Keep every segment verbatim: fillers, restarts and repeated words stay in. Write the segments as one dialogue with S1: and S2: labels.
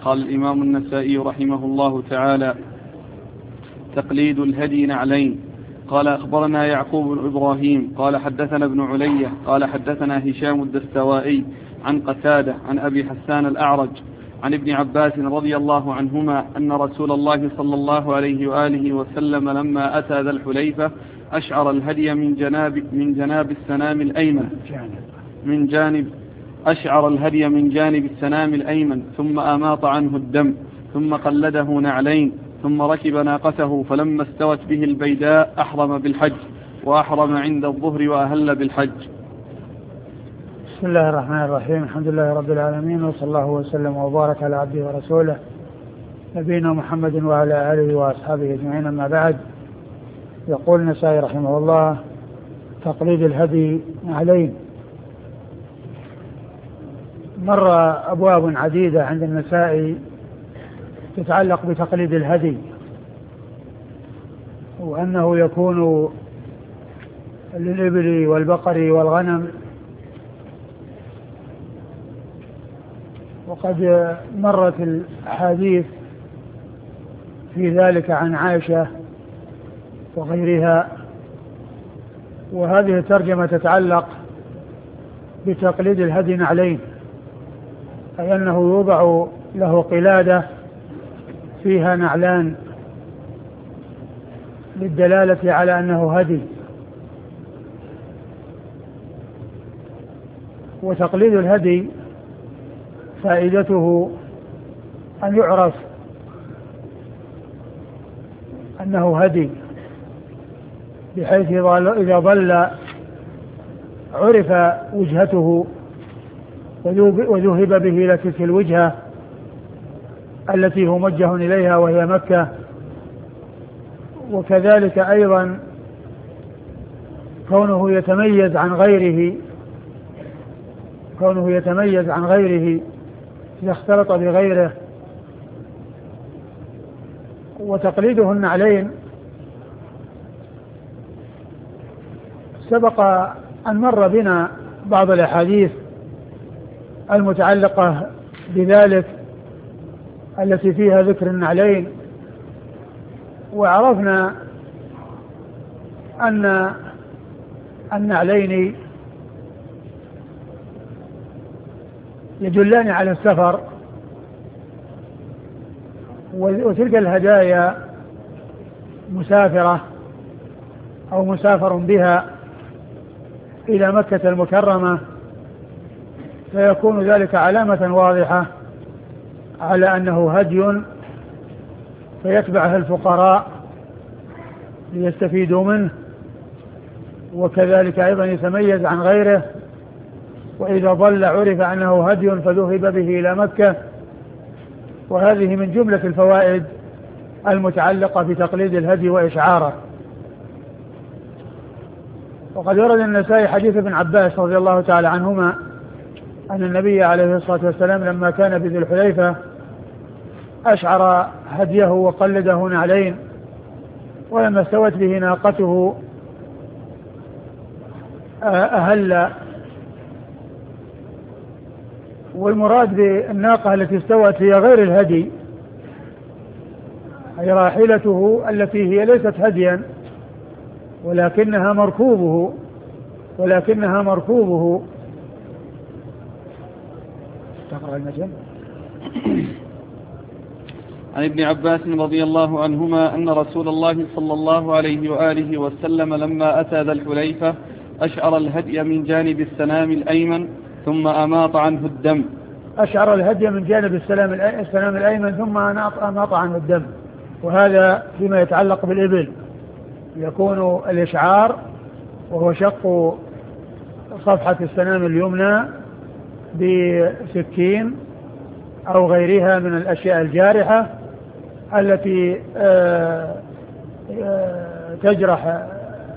S1: قال الإمام النسائي رحمه الله تعالى: تقليد الهدي نعلين. قال أخبرنا يعقوب بن إبراهيم قال حدثنا ابن علية قال حدثنا هشام الدستوائي عن قتادة عن أبي حسان الأعرج عن ابن عباس رضي الله عنهما أن رسول الله صلى الله عليه وآله وسلم لما أتى ذا الحليفة أشعر الهدي من جناب من جناب السنام الأيمن من جانب أشعر الهدي من جانب السنام الأيمن ثم أماط عنه الدم ثم قلده نعلين ثم ركب ناقته فلما استوت به البيداء أحرم بالحج وأحرم عند الظهر وأهل بالحج.
S2: بسم الله الرحمن الرحيم. الحمد لله رب العالمين، وصلى الله وسلم وبارك على عبده ورسوله نبينا محمد وعلى آله وأصحابه أجمعين، أما بعد. يقول النسائي رحمه الله: تقليد الهدي نعلين. مر أبواب عديدة عند النسائي تتعلق بتقليد الهدي، وأنه يكون للإبل والبقر والغنم. وقد مرت الأحاديث في ذلك عن عائشة وغيرها، وهذه الترجمة تتعلق بتقليد الهدي نعلين، أي أنه يوضع له قلادة فيها نعلان للدلالة على أنه هدي. وتقليد الهدي فائدته أن يعرف أنه هدي، بحيث إذا ضل عرف وجهته وذهب به إلى تلك الوجهة التي هو موجه إليها وهي مكة. وكذلك أيضا كونه يتميز عن غيره كونه يتميز عن غيره إذا اختلط بغيره. وتقليده النعلين سبق أن مر بنا بعض الأحاديث المتعلقة بذلك التي فيها ذكر النعلين، وعرفنا أن النعلين يدلان على السفر، وتلك الهدايا مسافرة أو مسافر بها إلى مكة المكرمة، فيكون ذلك علامة واضحة على أنه هدي فيتبعه الفقراء ليستفيدوا منه، وكذلك أيضا يتميز عن غيره. وإذا ضل عرف أنه هدي فذهب به إلى مكة. وهذه من جملة الفوائد المتعلقة بتقليد الهدي وإشعاره. وقد ورد النسائي حديث ابن عباس رضي الله تعالى عنهما أن النبي عليه الصلاة والسلام لما كان بذي الحليفة أشعر هديه وقلده نعلين، ولما استوت به ناقته أهل. والمراد بالناقة التي استوت هي غير الهدي، أي راحلته التي هي ليست هديا ولكنها مركوبه ولكنها مركوبه تقرأ المجال.
S1: عن ابن عباس رضي الله عنهما أن رسول الله صلى الله عليه وآله وسلم لما أتى ذا الحليفة أشعر الهدي من جانب السنام الأيمن ثم أماط عنه الدم.
S2: أشعر الهدي من جانب السنام الأيمن ثم أماط عنه الدم. وهذا فيما يتعلق بالإبل، يكون الإشعار وهو شق صفحة السنام اليمنى بسكين أو غيرها من الأشياء الجارحة التي تجرح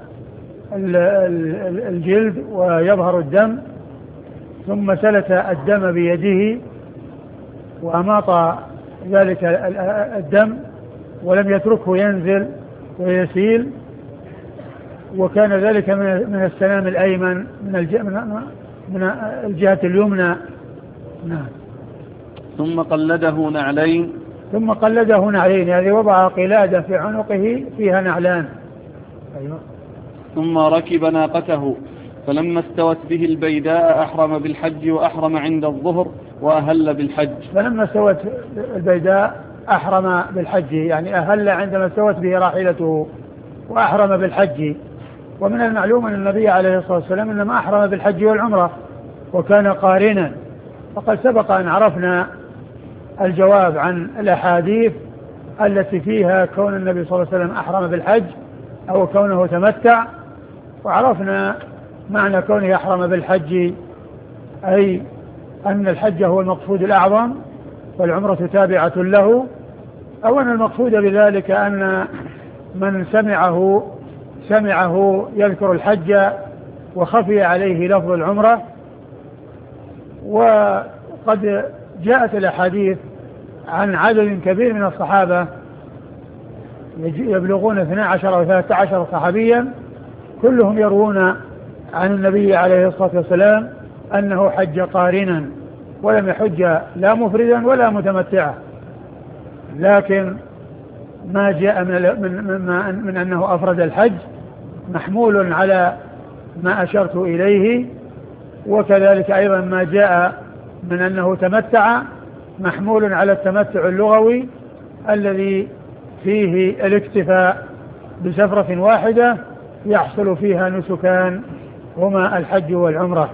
S2: الجلد ويظهر الدم، ثم سلت الدم بيده وأماط ذلك الدم ولم يتركه ينزل ويسيل، وكان ذلك من السنام الأيمن من من الجهة اليمنى. نعم.
S1: ثم قلده نعلين
S2: ثم قلده نعلين يعني وضع قلادة في عنقه فيها نعلان. أيوة.
S1: ثم ركب ناقته فلما استوت به البيداء أحرم بالحج وأحرم عند الظهر وأهل بالحج.
S2: فلما استوت البيداء أحرم بالحج يعني أهل عندما استوت به راحلته وأحرم بالحج. ومن المعلوم أن النبي عليه الصلاة والسلام إنما أحرم بالحج والعمرة وكان قارنا. وقد سبق أن عرفنا الجواب عن الأحاديث التي فيها كون النبي صلى الله عليه وسلم أحرم بالحج أو كونه تمتع، وعرفنا معنى كونه أحرم بالحج أي أن الحج هو المقصود الأعظم والعمرة تابعة له، أو أن المقصود بذلك أن من سمعه سمعه يذكر الحج وخفي عليه لفظ العمرة. وقد جاءت الأحاديث عن عدد كبير من الصحابة يبلغون اثنا عشر أو ثلاثة عشر صحابيا كلهم يروون عن النبي عليه الصلاة والسلام أنه حج قارنا ولم يحج لا مفردا ولا متمتعا، لكن ما جاء من, من, من, من أنه أفرد الحج محمول على ما أشرت إليه، وكذلك أيضا ما جاء من أنه تمتع محمول على التمتع اللغوي الذي فيه الاكتفاء بسفرة واحدة يحصل فيها نسكان هما الحج والعمرة.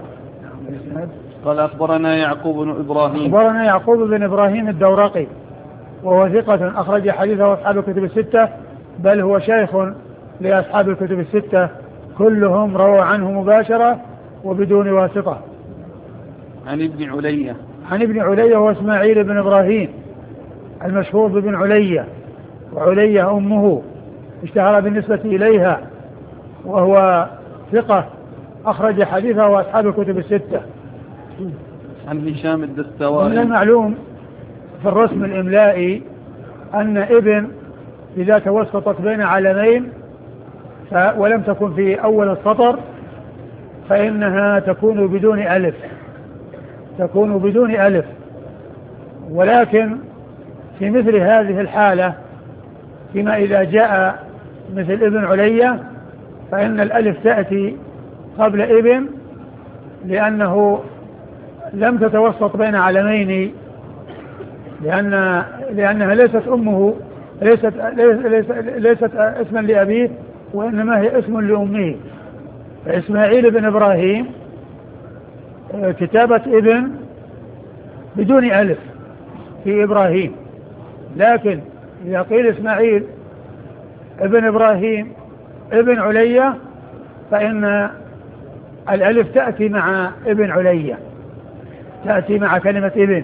S1: قال أخبرنا يعقوب بن إبراهيم
S2: أخبرنا يعقوب بن إبراهيم الدورقي وهو ثقة أخرج حديثه أصحاب الكتب الستة، بل هو شيخ لأصحاب الكتب الستة كلهم رووا عنه مباشرة وبدون واسطة.
S1: عن ابن علية
S2: عن ابن علية هو إسماعيل بن إبراهيم المشهور بابن علية، وعلية أمه اشتهر بالنسبة إليها، وهو ثقة أخرج حديثه وأصحاب الكتب الستة.
S1: عن هشام الدستوائي.
S2: ومن المعلوم في الرسم الإملائي أن ابن إذا توسطت بين علمين ولم تكن في أول السطر فإنها تكون بدون ألف تكون بدون ألف ولكن في مثل هذه الحالة فيما إذا جاء مثل ابن علية فإن الألف تأتي قبل ابن لأنه لم تتوسط بين علمين، لأن لأنها ليست أمه ليست, ليست, ليست اسما لأبيه وإنما هي اسم لأمه. فإسماعيل بن إبراهيم كتابة ابن بدون ألف في إبراهيم، لكن إذا قيل إسماعيل ابن إبراهيم ابن علية فإن الألف تأتي مع ابن علية تأتي مع كلمة ابن.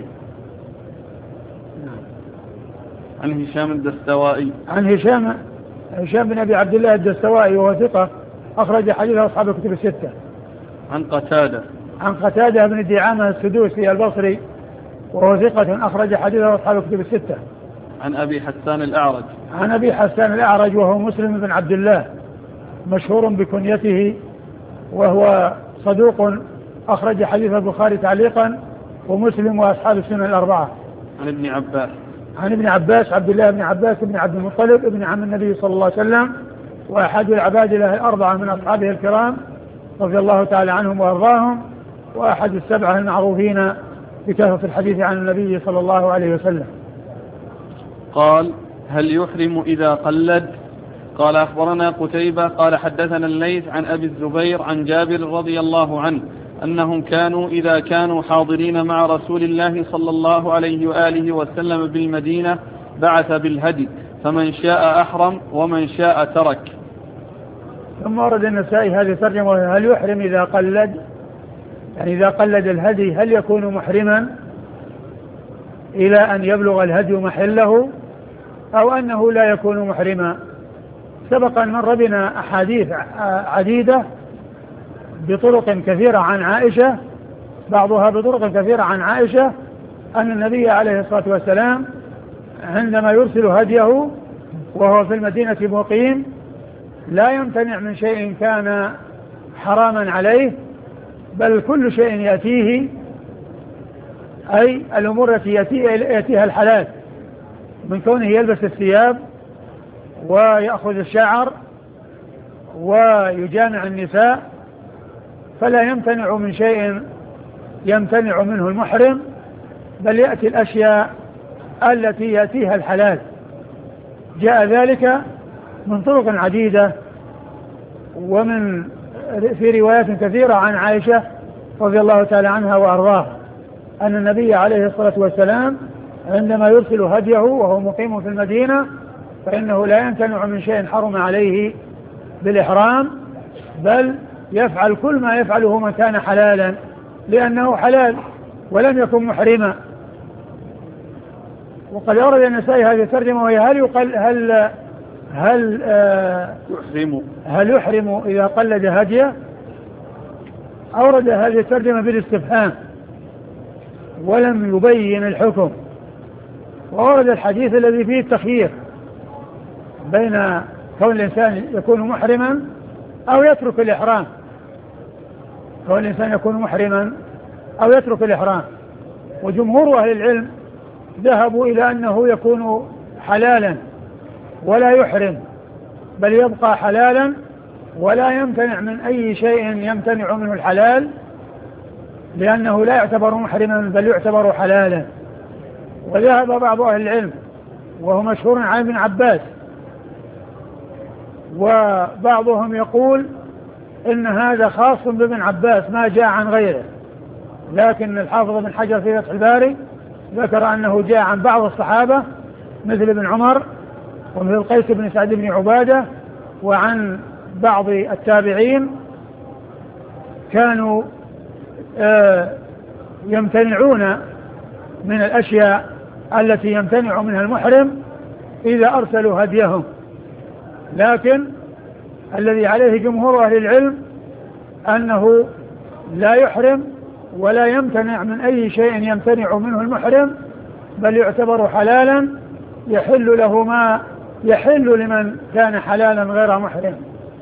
S1: عن هشام الدستوائي.
S2: عن هشام هشام بن أبي عبد الله الدستوائي وهو ثقة أخرج حديثه أصحاب الكتب الستة.
S1: عن قتادة.
S2: عن قتادة بن دعامة السدوسي البصري وهو ثقة أخرج حديثه أصحاب الكتب الستة.
S1: عن أبي حسان الأعرج.
S2: عن أبي حسان الأعرج وهو مسلم بن عبد الله مشهور بكنيته وهو صدوق أخرج حديث البخاري تعليقا ومسلم وأصحاب السنن الأربعة.
S1: عن ابن عباس.
S2: عن ابن عباس عبد الله بن عباس بن عبد المطلب ابن عم النبي صلى الله عليه وسلم وأحد العباد له الأربعة من أصحابه الكرام رضي الله تعالى عنهم وأرضاهم، وأحد السبعة المعروفين بكثرة الحديث عن النبي صلى الله عليه وسلم.
S1: قال: هل يحرم إذا قلد؟ قال: أخبرنا قتيبة قال حدثنا الليث عن أبي الزبير عن جابر رضي الله عنه أنهم كانوا إذا كانوا حاضرين مع رسول الله صلى الله عليه وآله وسلم بالمدينة بعث بالهدي فمن شاء أحرم ومن شاء ترك.
S2: ثم ورد النسائي هذه ترجمة: هل يحرم إذا قلد؟ يعني إذا قلد الهدي هل يكون محرما إلى أن يبلغ الهدي محله أو أنه لا يكون محرما؟ سبق أن مر بنا أحاديث عديدة بطرق كثيرة عن عائشة، بعضها بطرق كثيرة عن عائشة أن النبي عليه الصلاة والسلام عندما يرسل هديه وهو في المدينة مقيم لا يمتنع من شيء كان حراما عليه، بل كل شيء يأتيه أي الأمور التي يأتيها الحلال من كونه يلبس الثياب ويأخذ الشعر ويجامع النساء، فلا يمتنع من شيء يمتنع منه المحرم، بل يأتي الأشياء التي يأتيها الحلال. جاء ذلك من طرق عديدة، ومن في روايات كثيرة عن عائشة رضي الله تعالى عنها وأرضاها أن النبي عليه الصلاة والسلام عندما يرسل هديه وهو مقيم في المدينة فإنه لا يمتنع من شيء حرم عليه بالإحرام، بل يفعل كل ما يفعله من كان حلالا لأنه حلال ولم يكن محرما. وقد أورد النسائي هذه الترجمة، وهي هل يقل هل هل آه
S1: يحرم
S2: هل يحرم إذا قلد هديه؟ أورد هذه الترجمة بالاستفهام ولم يبين الحكم. وأورد الحديث الذي فيه التخيير بين كون الإنسان يكون محرما أو يترك الإحرام، كون الإنسان يكون محرما أو يترك الإحرام. وجمهور أهل العلم ذهبوا إلى أنه يكون حلالا ولا يحرم، بل يبقى حلالا ولا يمتنع من أي شيء يمتنع منه الحلال، لأنه لا يعتبر محرما بل يعتبر حلالا. وذهب بعض أهل العلم وهو مشهور عن ابن عباس، وبعضهم يقول إن هذا خاص بابن عباس ما جاء عن غيره، لكن الحافظ بن حجر في فتح الباري ذكر أنه جاء عن بعض الصحابة مثل ابن عمر ومثل قيس بن سعد بن عبادة، وعن بعض التابعين كانوا آه يمتنعون من الأشياء التي يمتنع منها المحرم إذا أرسلوا هديهم. لكن الذي عليه جمهور أهل العلم أنه لا يحرم ولا يمتنع من أي شيء يمتنع منه المحرم، بل يعتبر حلالا يحل له ما يحل لمن كان حلالا غير محرم.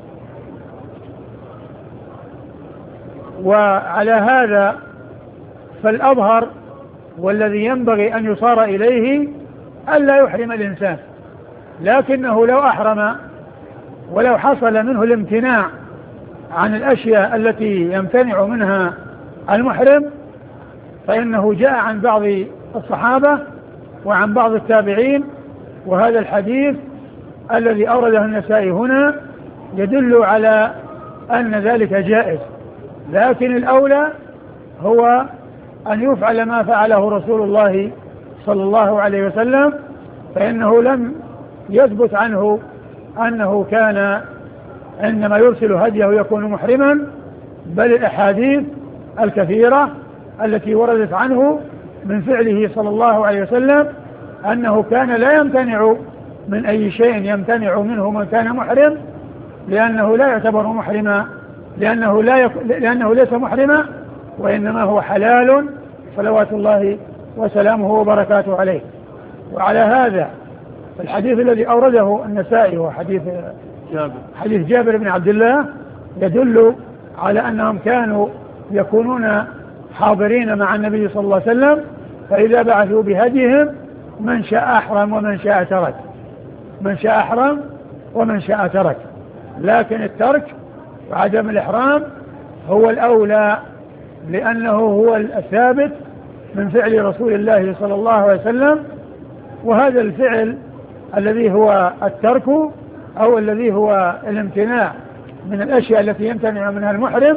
S2: وعلى هذا فالأظهر والذي ينبغي أن يصار إليه ألا يحرم الإنسان، لكنه لو أحرم ولو حصل منه الامتناع عن الأشياء التي يمتنع منها المحرم فإنه جاء عن بعض الصحابة وعن بعض التابعين، وهذا الحديث الذي أورده النسائي هنا يدل على أن ذلك جائز. لكن الأولى هو أن يفعل ما فعله رسول الله صلى الله عليه وسلم، فإنه لم يثبت عنه أنه كان عندما يرسل هديه يكون محرما، بل الأحاديث الكثيرة التي وردت عنه من فعله صلى الله عليه وسلم أنه كان لا يمتنع من أي شيء يمتنع منه من كان محرم، لأنه لا يعتبر محرما، لأنه, لا يك... لأنه ليس محرما وإنما هو حلال صلوات الله وسلامه وبركاته عليه. وعلى هذا الحديث الذي أورده النسائي هو حديث
S1: جابر
S2: حديث جابر بن عبد الله يدل على أنهم كانوا يكونون حاضرين مع النبي صلى الله عليه وسلم، فإذا بعثوا بهديهم من شاء أحرم ومن شاء ترك، من شاء أحرم ومن شاء ترك. لكن الترك وعدم الإحرام هو الأولى، لأنه هو الثابت من فعل رسول الله صلى الله عليه وسلم. وهذا الفعل الذي هو الترك أو الذي هو الامتناع من الأشياء التي يمتنع منها المحرم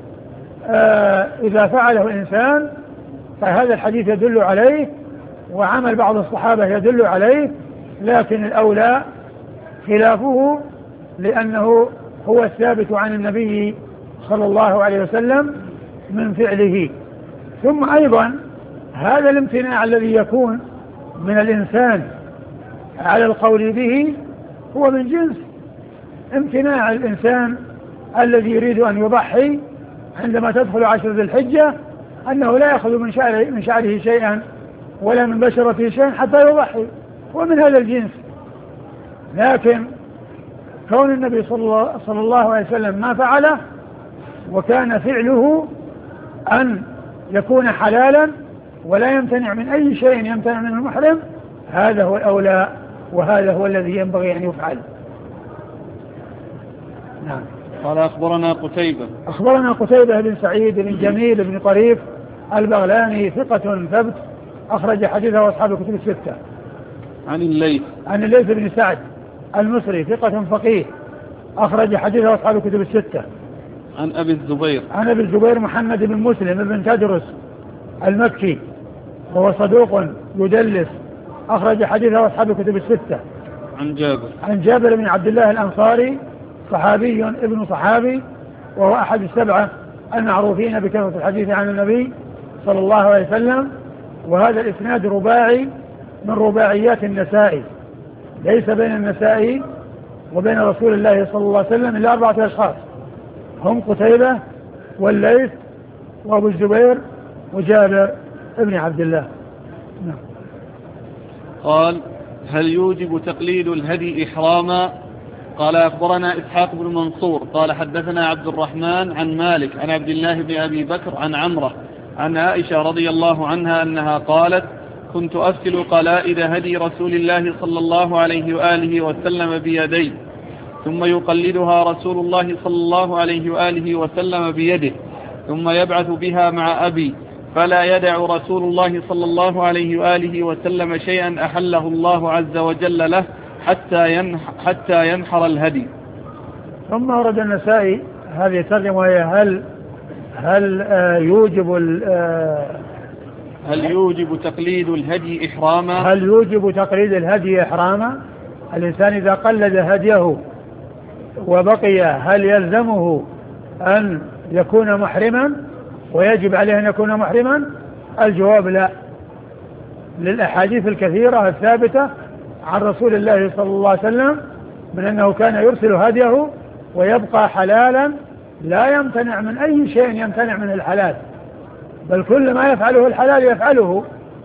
S2: آه إذا فعله الإنسان فهذا الحديث يدل عليه، وعمل بعض الصحابة يدل عليه، لكن الأولى خلافه، لأنه هو الثابت عن النبي صلى الله عليه وسلم من فعله. ثم أيضا هذا الامتناع الذي يكون من الإنسان على القول به هو من جنس امتناع الإنسان الذي يريد أن يضحي عندما تدخل عشر ذي الحجة، أنه لا يأخذ من شعره, من شعره شيئا ولا من بشرته شيئا حتى يضحي، ومن هذا الجنس. لكن كون النبي صلى الله عليه وسلم ما فعله وكان فعله أن يكون حلالا، ولا يمتنع من أي شيء يمتنع من المحرم، هذا هو الأولى وهذا هو الذي ينبغي أن يفعل. نعم.
S1: قال أخبرنا قتيبة
S2: أخبرنا قتيبة بن سعيد بن جميل بن طريف البغلاني ثقة ثبت أخرج حديثه أصحاب الكتب الستة.
S1: عن الليث
S2: عن الليث بن سعد المصري ثقة فقيه أخرج حديثه أصحاب الكتب الستة.
S1: عن أبي الزبير
S2: عن أبي الزبير محمد بن مسلم بن تدرس المكي وهو صدوق يدلس أخرج حديثه أصحاب الكتب الستة.
S1: عن جابر
S2: عن جابر بن عبد الله الأنصاري صحابي ابن صحابي وهو أحد السبعة المعروفين بكثرة الحديث عن النبي صلى الله عليه وسلم. وهذا الإسناد رباعي من رباعيات النسائي، ليس بين النسائي وبين رسول الله صلى الله عليه وسلم إلا أربعة أشخاص، هم قتيبة والليث وأبو الزبير وجابر ابن عبد الله. نعم.
S1: قال هل يوجب تقليد الهدي إحراما؟ قال أخبرنا إسحاق بن منصور قال حدثنا عبد الرحمن عن مالك عن عبد الله بن أبي بكر عن عمرة عن عائشة رضي الله عنها أنها قالت كنت أفتل قلائد هدي رسول الله صلى الله عليه وآله وسلم بيدي ثم يقلدها رسول الله صلى الله عليه وآله وسلم بيده ثم يبعث بها مع أبي فلا يدع رسول الله صلى الله عليه وآله وسلم شيئا أحله الله عز وجل له حتى ينح حتى ينحر الهدي.
S2: ثم ورد النسائي هذه الترجمة وهي هل هل آه يوجب آه
S1: هل يوجب تقليد الهدي إحراما؟
S2: هل يوجب تقليد الهدي إحراما؟ الإنسان إذا قلد هديه وبقي هل يلزمه أن يكون محرما ويجب عليه أن يكون محرما؟ الجواب لا، للأحاديث الكثيرة الثابتة عن رسول الله صلى الله عليه وسلم من أنه كان يرسل هديه ويبقى حلالا لا يمتنع من أي شيء يمتنع من الحلال، بل كل ما يفعله الحلال يفعله.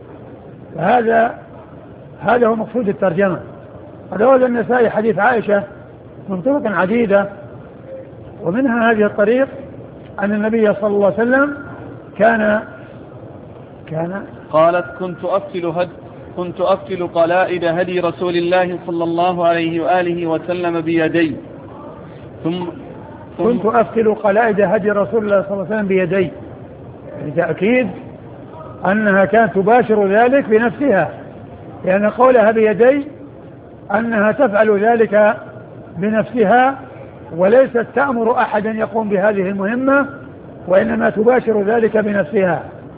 S2: فهذا هذا هو مقصود الترجمة. روى النسائي حديث عائشة من طرق عديدة، ومنها هذه الطريق أن النبي صلى الله عليه وسلم كان كان
S1: قالت كنت أفتل هد كنت أفتل قلائد هدي رسول الله صلى الله عليه وآله وسلم بيدي ثم, ثم
S2: كنت أفتل قلائد هدي رسول الله صلى الله عليه وسلم بيدي، لتأكيد أنها كانت تباشر ذلك بنفسها، لأن قولها بيدي أنها تفعل ذلك بنفسها وليست تأمر أحدا يقوم بهذه المهمة، وإنما تباشر ذلك بنفسها.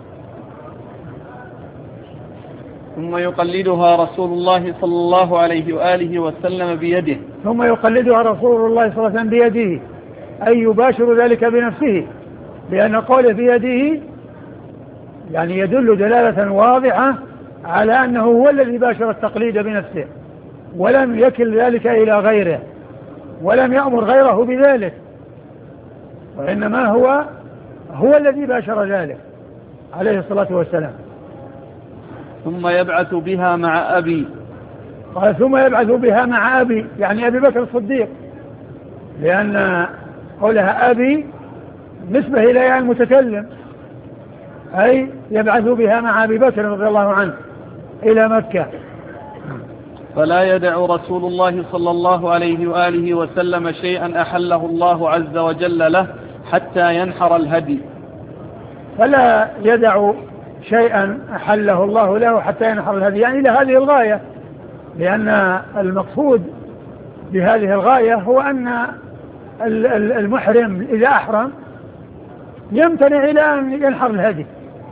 S1: ثم يقلدها رسول الله صلى الله عليه وآله وسلم بيده
S2: ثم يقلدها رسول الله صلى الله عليه وسلم بيده أي يباشر ذلك بنفسه، لأن قوله بيده يعني يدل دلالة واضحة على أنه هو الذي باشر التقليد بنفسه، ولم يكل ذلك إلى غيره ولم يأمر غيره بذلك، وإنما هو هو الذي باشر ذلك عليه الصلاة والسلام.
S1: ثم يبعث بها مع أبي
S2: قال ثم يبعث بها مع أبي يعني أبي بكر الصديق، لأن قولها أبي نسبة إلى المتكلم، أي يبعث بها مع أبي بكر رضي الله عنه إلى مكة.
S1: فلا يدع رسول الله صلى الله عليه وآله وسلم شيئا أحله الله عز وجل له حتى ينحر الهدي.
S2: فلا يدع شيئا أحله الله له حتى ينحر الهدي، يعني إلى هذه الغاية، لأن المقصود بهذه الغاية هو أن المحرم إذا أحرم يمتنع إلى أن ينحر الهدي،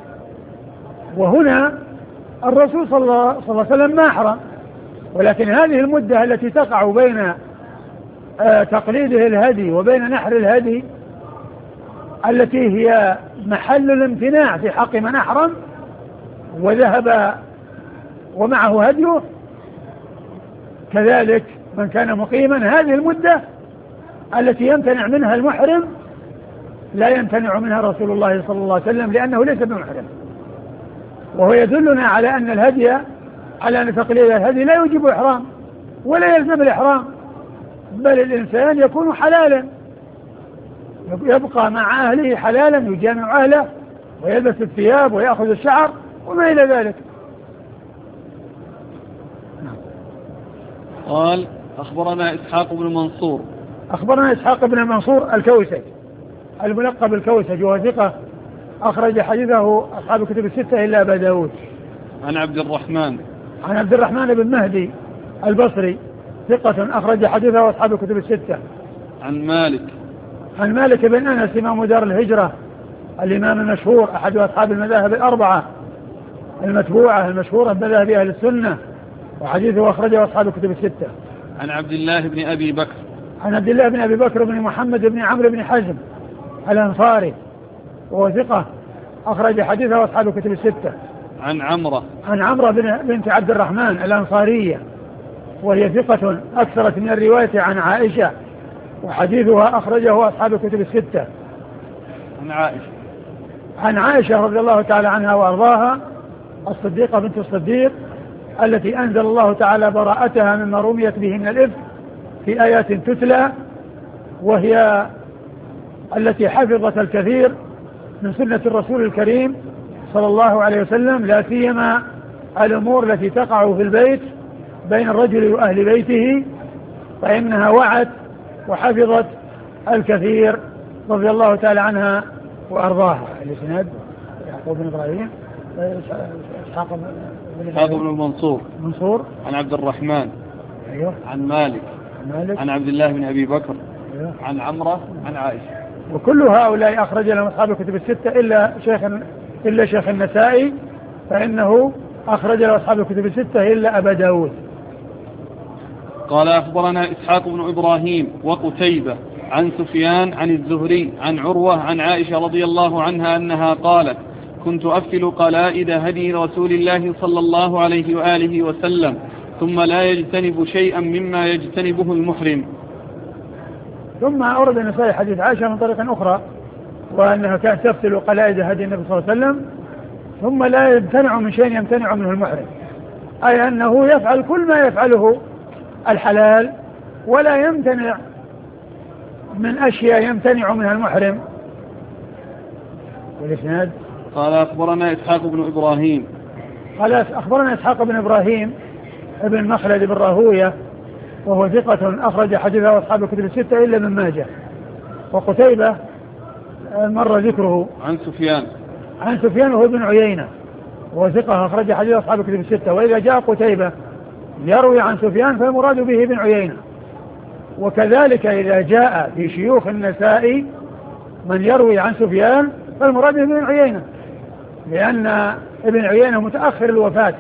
S2: وهنا الرسول صلى الله عليه وسلم ما أحرم، ولكن هذه المدة التي تقع بين تقليده الهدي وبين نحر الهدي التي هي محل الامتناع في حق من أحرم وذهب ومعه هديه، كذلك من كان مقيما هذه المدة التي يمتنع منها المحرم لا يمتنع منها رسول الله صلى الله عليه وسلم لأنه ليس بمحرم. وهو يدلنا على أن الهدي على أن تقليد الهدي لا يوجب إحرام ولا يلزم الإحرام، بل الإنسان يكون حلالا، يبقى مع أهله حلالا، يجامع أهله ويلبس الثياب ويأخذ الشعر وما إلى ذلك.
S1: قال أخبرنا إسحاق بن منصور.
S2: أخبرنا إسحاق بن منصور الكوسج الملقب الكوسج وهو ثقة أخرج حديثه أصحاب الكتب الستة إلا أبا داود.
S1: عن عبد الرحمن
S2: عن عبد الرحمن بن مهدي البصري ثقة أخرج حديثه أصحاب الكتب الستة.
S1: عن مالك
S2: عن مالك بن أنس إمام دار الهجرة الإمام المشهور أحد أصحاب المذاهب الأربعة المتبوعة المشهورة بمذاهب أهل السنة وحديثه أخرجه أصحاب الكتب الستة.
S1: عن عبد الله بن أبي بكر
S2: عن عبد الله بن أبي بكر بن محمد بن عمرو بن حزم الأنصاري وهو ثقة أخرج حديثه أصحاب الكتب الستة.
S1: عن عمرة
S2: عن عمرة بنت عبد الرحمن الأنصارية وهي ثقة أكثرت من الرواية عن عائشة وحديثها أخرجه أصحاب الكتب الستة.
S1: عن عائشة
S2: عن عائشة رضي الله تعالى عنها وأرضاها الصديقة بنت الصديق التي أنزل الله تعالى براءتها مما رميت به من الإفك في آيات تتلى وهي التي حفظت الكثير من سنة الرسول الكريم صلى الله عليه وسلم لا سيما الأمور التي تقع في البيت بين الرجل وأهل بيته فإنها وعت وحفظت الكثير رضي الله تعالى عنها وأرضاها. الإسناد يعقوب بن إبراهيم إسحاق
S1: بن منصور
S2: منصور
S1: عن عبد الرحمن
S2: أيوه
S1: عن مالك
S2: مالك
S1: عن عبد الله بن أبي بكر
S2: أيوه
S1: عن عمرة عن عائشة.
S2: وكل هؤلاء أخرج لهم أصحاب الكتب الستة إلا شيخ إلا شيخ النسائي فإنه أخرج له أصحاب الكتب الستة إلا أبا داود.
S1: قال أخبرنا إسحاق بن إبراهيم وقتيبة عن سفيان عن الزهري عن عروة عن عائشة رضي الله عنها أنها قالت كنت أفل قلائد هدي رسول الله صلى الله عليه وآله وسلم ثم لا يجتنب شيئا مما يجتنبه المحرم.
S2: ثم أورد النسائي حديث عائشة من طريق أخرى وأنها كانت تفتل قلائد هدي النبي صلى الله عليه وسلم ثم لا يمتنع من شيء يمتنع منه المحرم أي أنه يفعل كل ما يفعله الحلال ولا يمتنع من أشياء يمتنع منها المحرم. والإسناد
S1: قال أخبرنا إسحاق بن إبراهيم
S2: قال أخبرنا إسحاق بن إبراهيم ابن مخلد بن راهوية وهو ثقة أخرج حديثه أصحاب الكتب الستة إلا من ماجه. وقتيبة مر ذكره
S1: عن سفيان
S2: عن سفيان وهو ابن عيينة وهو ثقة أخرج حديث أصحاب الكتب الستة. وإذا جاء قتيبة يروي عن سفيان فالمراد به ابن عيينة. وكذلك إذا جاء في شيوخ النسائي من يروي عن سفيان فالمراد به ابن عيينة لأن ابن عيينة متأخر الوفاة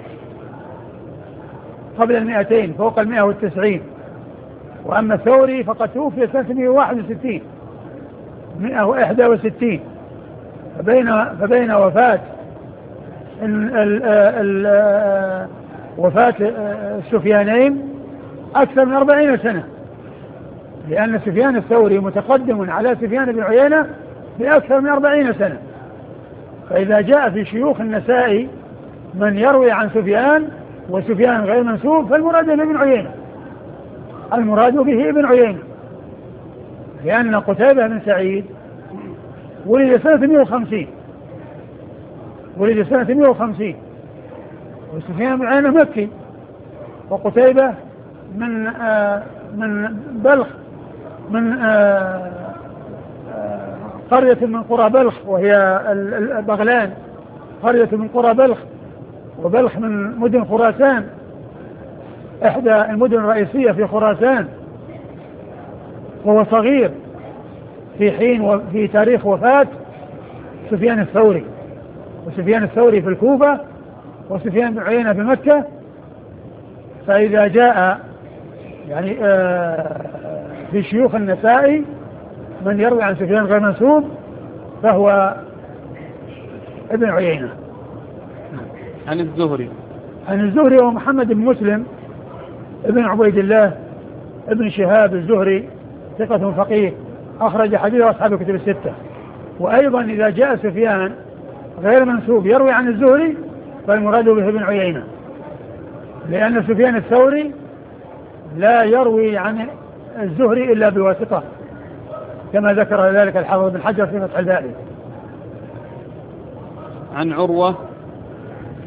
S2: قبل المئتين فوق المئة والتسعين وأما الثوري فقد توفي سنة مئة وواحد وستين مئة وإحدى وستين فبين, فبين وفاة ال ال ال وفاة السفيانين أكثر من أربعين سنة لأن سفيان الثوري متقدم على سفيان بن عيينة بأكثر من أربعين سنة. فإذا جاء في شيوخ النسائي من يروي عن سفيان وسفيان غير منسوب فالمراد به ابن عيينة المراد به ابن عيينة لأن قتيبة بن سعيد ولد سنة مئة وخمسين ولد سنة مئة وخمسين وسفيان بن عيينة مكي وقتيبة من آه من بلخ من آه آه قرية من قرى بلخ وهي بغلان قرية من قرى بلخ وبلخ من مدن خراسان إحدى المدن الرئيسية في خراسان وهو صغير في حين وفي تاريخ وفاة سفيان الثوري وسفيان الثوري في الكوفة وسفيان بن عيينة في مكة. فإذا جاء يعني في شيوخ النسائي من يروي عن سفيان غير منسوب فهو ابن عيينة.
S1: عن الزهري
S2: عن الزهري ومحمد بن مسلم ابن عبيد الله ابن شهاب الزهري ثقة فقيه أخرج حديثه أصحاب الكتب الستة. وأيضا إذا جاء سفيان غير منسوب يروي عن الزهري فالمراد به ابن عيينة لأن سفيان الثوري لا يروي عن الزهري إلا بواسطة كما ذكر ذلك الحافظ بن حجر في فتح الباري.
S1: عن عروة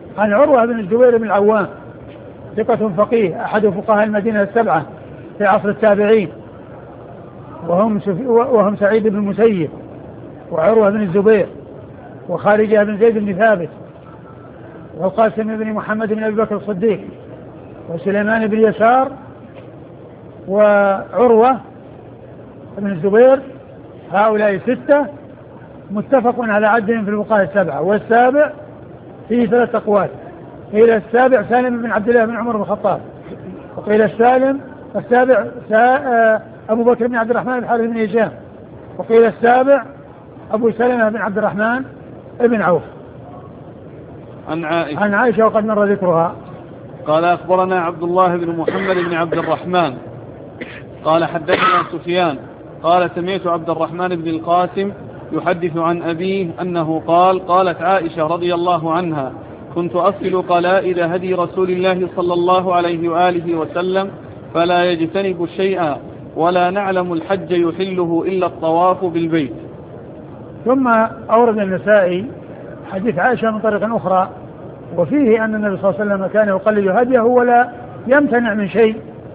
S2: عن عروة بن الزبير بن العوام ثقة فقيه أحد فقهاء المدينة السبعة في عصر التابعين، وهم, وهم سعيد بن المسيب وعروة بن الزبير وخارجة بن زيد بن ثابت والقاسم بن محمد بن أبي بكر الصديق وسليمان بن يسار وعروة بن الزبير. هؤلاء ستة متفق على عدهم في الفقهاء السبعة. والسابع فيه ثلاث أقوال، قيل السابع سالم بن عبد الله بن عمر بن الخطاب، وقيل السالم السابع أبو بكر بن عبد الرحمن بن الحارث بن هشام، وقيل السابع أبو سلمة بن عبد الرحمن بن عوف.
S1: عن عائشة
S2: عن عائشة وقد مر ذكرها.
S1: قال أخبرنا عبد الله بن محمد بن عبد الرحمن قال حدثنا سفيان قال سمعت عبد الرحمن بن القاسم يحدث عن أبيه أنه قال قالت عائشة رضي الله عنها كنت أصل قلائد هدي رسول الله صلى الله عليه وآله وسلم فلا يجتنب شيئا ولا نعلم الحج يحله إلا الطواف بالبيت.
S2: ثم أورد النسائي حديث عائشة من طريق أخرى وفيه أن النبي صلى الله عليه وسلم كان يقلد هديه ولا يمتنع من شيء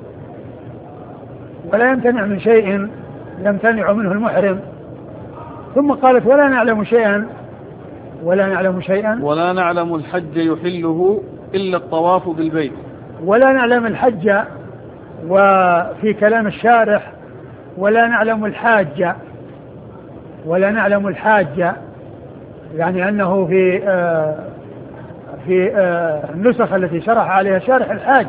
S2: ولا يمتنع من شيء يمتنع منه المحرم. ثم قالت ولا نعلم شيئا ولا نعلم شيئا
S1: ولا نعلم الحج يحله إلا الطواف بالبيت.
S2: ولا نعلم الحج، وفي كلام الشارح ولا نعلم الحاج ولا نعلم الحاج، يعني أنه في آه في آه النسخ التي شرح عليها شارح الحاج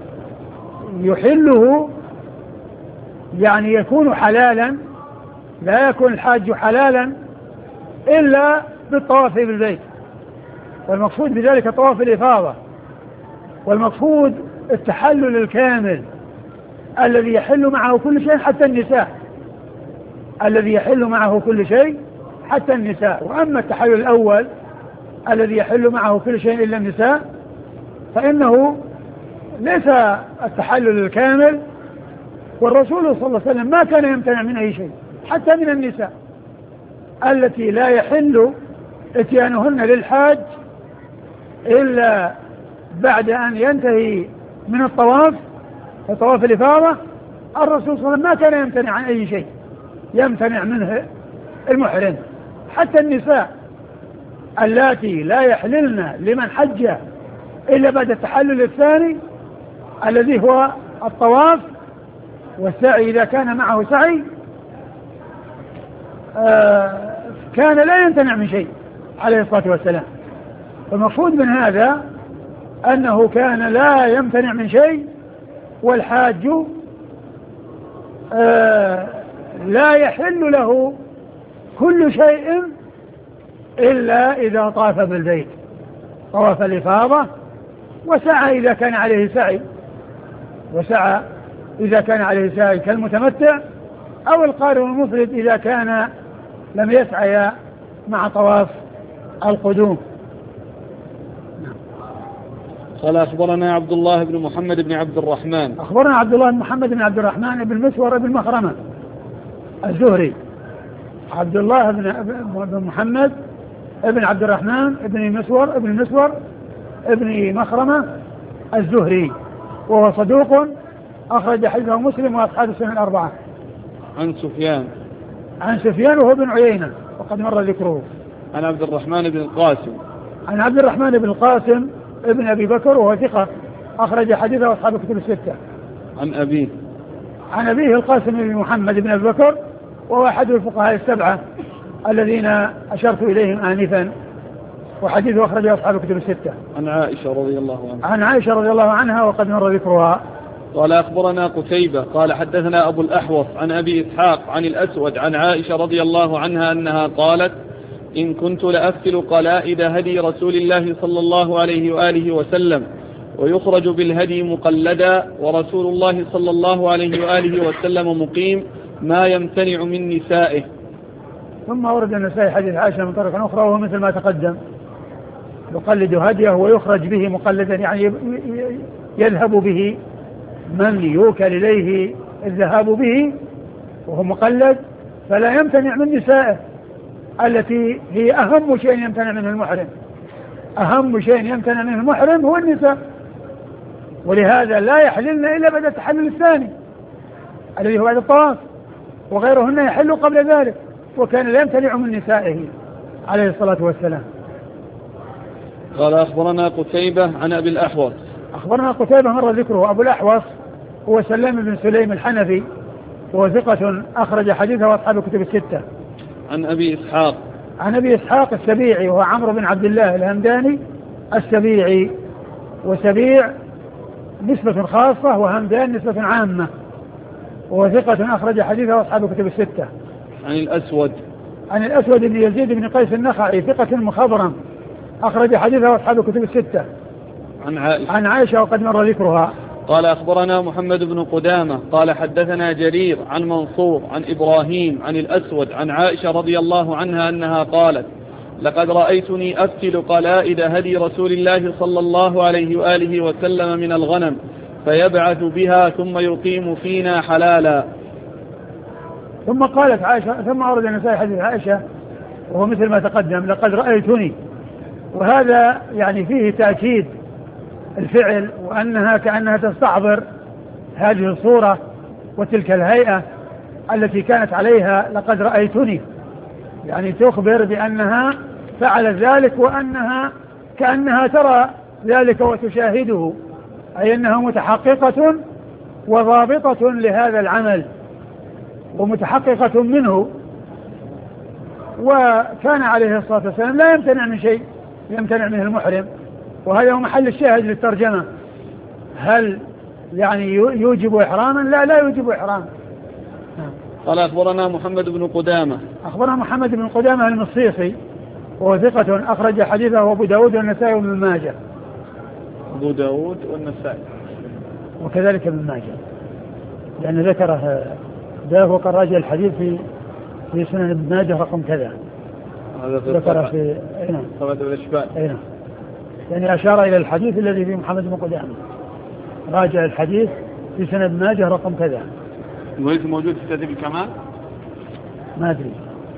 S2: يحله يعني يكون حلالا، لا يكون الحاج حلالا إلا بالطواف بالبيت، والمقصود بذلك طواف الإفاضة، والمقصود التحلل الكامل الذي يحل معه كل شيء حتى النساء، الذي يحل معه كل شيء حتى النساء. وأما التحلل الأول الذي يحل معه كل شيء إلا النساء فإنه ليس التحلل الكامل، والرسول صلى الله عليه وسلم ما كان يمتنع من أي شيء حتى من النساء التي لا يحل اتيانهن للحاج إلا بعد أن ينتهي من الطواف طواف الإفاضة. الرسول صلى الله عليه وسلم ما كان يمتنع عن أي شيء يمتنع منه المحرم، حتى النساء اللاتي لا يحللن لمن حج إلا بعد التحلل الثاني الذي هو الطواف والسعي، إذا كان معه سعي آه كان لا يمتنع من شيء عليه الصلاة والسلام. فالمقصود من هذا أنه كان لا يمتنع من شيء، والحاج آه لا يحل له كل شيء إلا إذا طاف بالبيت طواف الإفاضة، وسعى إذا كان عليه سعي، وسعى إذا كان عليه سعي كالمتمتع أو القارئ المفرد إذا كان لم يسعي مع طواف القدوم.
S1: قال أخبرنا عبد الله بن محمد بن عبد الرحمن
S2: أخبرنا عبد الله بن محمد بن عبد الرحمن بن مسور بن مخرمة الزهري. عبد الله بن محمد بن عبد الرحمن بن مسور بن مسور بن مخرمة الزهري، وهو صدوق أخرج حديثه مسلم وأصحاب السنن الأربعة.
S1: عن سفيان
S2: عن سفيان وهو بن عيينة وقد مر ذكره.
S1: عن عبد الرحمن بن القاسم
S2: عن عبد الرحمن بن القاسم ابن أبي بكر وهو ثقة أخرج حديثه أصحاب الكتب الستة.
S1: عن أبيه
S2: عن أبيه القاسم بن محمد بن أبي بكر وهو أحد الفقهاء السبعة الذين أشرت إليهم آنفا، وحديثه أخرجه أصحاب الكتب الستة.
S1: عن عائشة رضي الله عنها
S2: عن عائشة رضي الله عنها وقد مر ذكرها.
S1: قال أخبرنا قتيبة قال حدثنا أبو الأحوص عن أبي إسحاق عن الأسود عن عائشة رضي الله عنها أنها قالت إن كنت لأفتل قلائد هدي رسول الله صلى الله عليه وآله وسلم ويخرج بالهدي مقلدا ورسول الله صلى الله عليه وآله وسلم مقيم ما يمتنع من نسائه.
S2: ثم ورد النسائي حديث عائشة من طريق أخرى وهو مثل ما تقدم، يقلد هديه ويخرج به مقلدا، يعني يذهب به من يوكل إليه الذهاب به وهو مقلد، فلا يمتنع من نسائه التي هي أهم شيء يمتنع منه المحرم، أهم شيء يمتنع منه المحرم هو النساء، ولهذا لا يحللن إلا بعد التحلل الثاني الذي هو بعد الطواف، وغيرهن يحل قبل ذلك، وكان لا يمتنع من نسائه عليه الصلاة والسلام.
S1: قال أخبرنا قتيبة عن أبي الأحوص.
S2: أخبرنا قتيبة مر ذكره. أبو الأحوص هو سلام بن سليم الحنفي، وهو ثقة أخرج حديثه أصحاب الكتب الستة.
S1: عن أبي إسحاق. عن
S2: أبي إسحاق السبيعي، وهو عمرو بن عبد الله الهمداني السبيعي، وسبيع نسبة خاصة وهمدان نسبة عامة، وهو ثقة أخرج حديثه أصحاب الكتب الستة.
S1: عن الأسود.
S2: عن الأسود بن يزيد بن قيس النخعي ثقة مخضرم أخرج حديثه أصحاب الكتب الستة.
S1: عن عائشة.
S2: عن عائشة وقد مر ذكرها.
S1: قال أخبرنا محمد بن قدامة قال حدثنا جرير عن منصور عن إبراهيم عن الأسود عن عائشة رضي الله عنها أنها قالت: لقد رأيتني أفتل قلائد هدي رسول الله صلى الله عليه وآله وسلم من الغنم فيبعث بها ثم يقيم فينا حلالا.
S2: ثم قالت عائشة، ثم أورد النسائي حديث عائشة وهو مثل ما تقدم: لقد رأيتني، وهذا يعني فيه تأكيد الفعل، وأنها كأنها تستحضر هذه الصورة وتلك الهيئة التي كانت عليها لقد رأيتني، يعني تخبر بأنها فعلت ذلك، وأنها كأنها ترى ذلك وتشاهده، أي أنها متحققة وضابطة لهذا العمل ومتحققة منه. وكان عليه الصلاة والسلام لا يمتنع من شيء يمتنع منه المحرم، وهذا هو محل الشاهد للترجمة. هل يعني يوجب إحراما؟ لا لا يوجب إحراما.
S1: قال أخبرنا محمد بن قدامة.
S2: أخبرنا محمد بن قدامة المصيصي، وهو ثقة أخرج حديثه أبو داود والنسائي وابن ماجه.
S1: أبو داود والنسائي
S2: وكذلك ابن ماجه، لأن ذكره ده هو قراج الحديث في في سنن ابن ماجه رقم كذا، ذكر في أين
S1: طبعا الإشبال
S2: أين، يعني أشار إلى الحديث الذي في محمد بن قدامة، راجع الحديث في سنن ابن ماجه رقم كذا.
S1: وليس موجود في تهذيب الكمال؟
S2: ما أدري.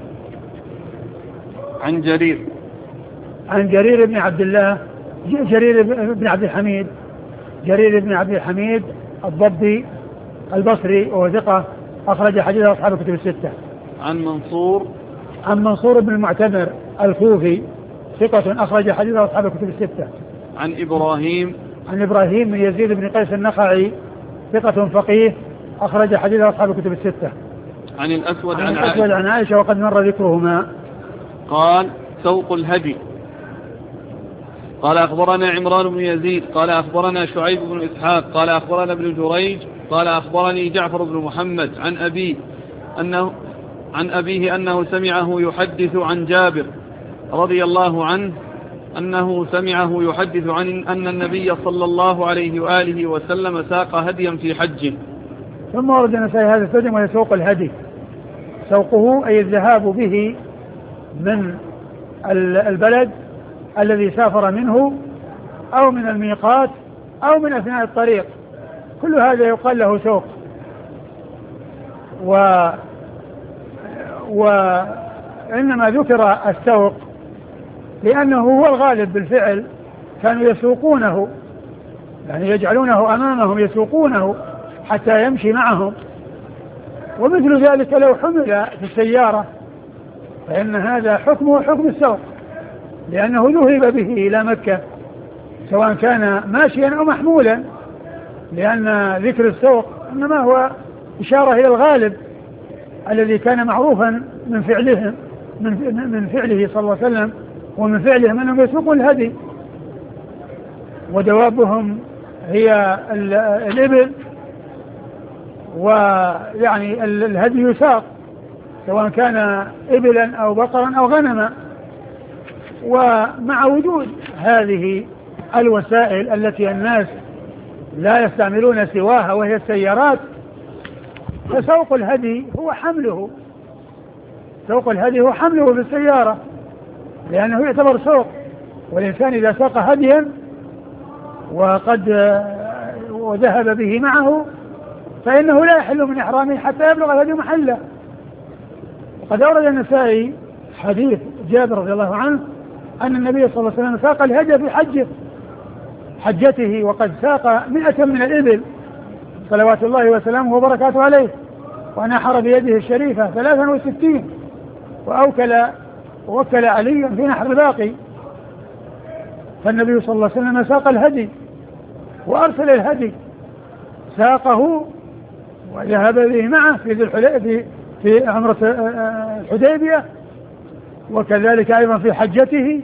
S1: عن جرير.
S2: عن جرير بن عبد الله جرير بن عبد الحميد جرير بن عبد الحميد الضبي البصري، وهو ثقة أخرج حديث أصحاب الكتب الستة.
S1: عن منصور.
S2: عن منصور بن المعتمر الكوفي، ثقة أخرج حديث أصحاب الكتب الستة.
S1: عن إبراهيم.
S2: عن إبراهيم بن يزيد بن قيس النخعي، ثقة فقيه أخرج حديث أصحاب الكتب الستة.
S1: عن الأسود
S2: عن,
S1: عن
S2: الأسود
S1: عائشة.
S2: عن عائشة وقد مر ذكرهما.
S1: قال: سوق الهدي. قال أخبرنا عمران بن يزيد قال أخبرنا شعيب بن إسحاق قال أخبرنا ابن جريج قال أخبرني جعفر بن محمد عن أبيه أنه عن أبيه أنه سمعه يحدث عن جابر رضي الله عنه أنه سمعه يحدث عن أن النبي صلى الله عليه وآله وسلم ساق هديا في حجه.
S2: ثم ورد النسائي هذا الترجمة وهي سوق الهدي. سوقه أي الذهاب به من البلد الذي سافر منه أو من الميقات أو من أثناء الطريق، كل هذا يقال له سوق. و وإنما ذكر السوق لأنه هو الغالب بالفعل، كانوا يسوقونه، يعني يجعلونه أمامهم يسوقونه حتى يمشي معهم. ومثل ذلك لو حمل في السيارة فإن هذا حكمه حكم السوق، لأنه ذهب به إلى مكة سواء كان ماشيا أو محمولا، لأن ذكر السوق إنما هو إشارة إلى الغالب الذي كان معروفا من فعلهم من من فعله صلى الله عليه وسلم ومن فعلهم أنهم يسوقون الهدي، ودوابهم هي الإبل، ويعني الهدي يساق سواء كان إبلا أو بقرا أو غنما. ومع وجود هذه الوسائل التي الناس لا يستعملون سواها وهي السيارات، فسوق الهدي هو حمله سوق الهدي هو حمله في السيارة، لأنه يعتبر سوق. والإنسان إذا ساق هديا وقد وذهب به معه فإنه لا يحل من إحرامه حتى يبلغ الهدي محله. وقد أورد النسائي حديث جابر رضي الله عنه أن النبي صلى الله عليه وسلم ساق الهدي في حجه حجته، وقد ساق مئة من الإبل صلوات الله وسلامه وبركاته عليه، ونحر بيده الشريفة ثلاثا وستين، وأوكل ووكل علي في نحر الباقي. فالنبي صلى الله عليه وسلم ساق الهدي وأرسل الهدي، ساقه وذهب به معه في ذي الحليفة في عمرة الحديبية، وكذلك أيضا في حجته.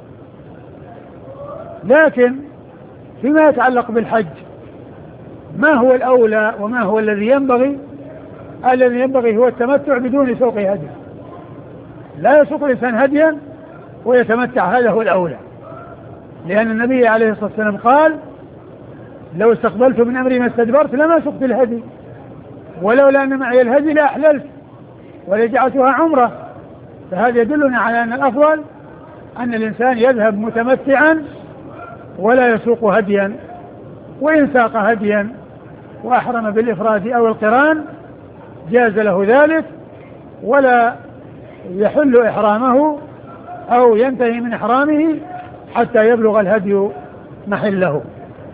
S2: لكن فيما يتعلق بالحج ما هو الأولى وما هو الذي ينبغي؟ الذي ينبغي هو التمتع بدون سوق هدي، لا يسوق الإنسان هديا ويتمتع، هذا هو الأولى، لأن النبي عليه الصلاة والسلام قال: لو استقبلت من أمري ما استدبرت لما سقت الهدي، ولولا أن معي الهدي لأحللت ولجعلتها عمرة. فهذا يدلنا على أن الأفضل أن الإنسان يذهب متمتعا ولا يسوق هديا، وإن ساق هديا وأحرم بالإفراد أو القران جاز له ذلك، ولا يحل إحرامه أو ينتهي من إحرامه حتى يبلغ الهدي محله.